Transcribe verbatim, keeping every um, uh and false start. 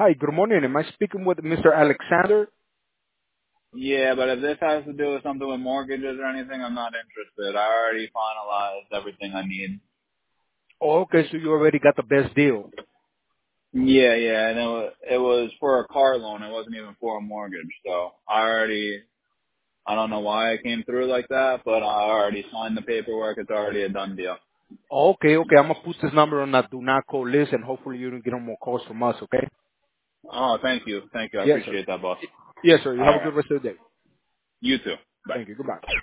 Hi, good morning. Am I speaking with Mister Alexander? Yeah, but if this has to do with something with mortgages or anything, I'm not interested. I already finalized everything I need. Oh, okay, so you already got the best deal. Yeah, yeah, and it was, it was for a car loan. It wasn't even for a mortgage. So I already, I don't know why it came through like that, but I already signed the paperwork. It's already a done deal. Okay, okay. I'm gonna put this number on that do not call list, and hopefully you don't get no more calls from us. Okay? Oh, thank you. Thank you. I Yes, sir. appreciate that, boss. Yes, sir. You All have a right. good rest of the day. You too. Bye. Thank you. Goodbye.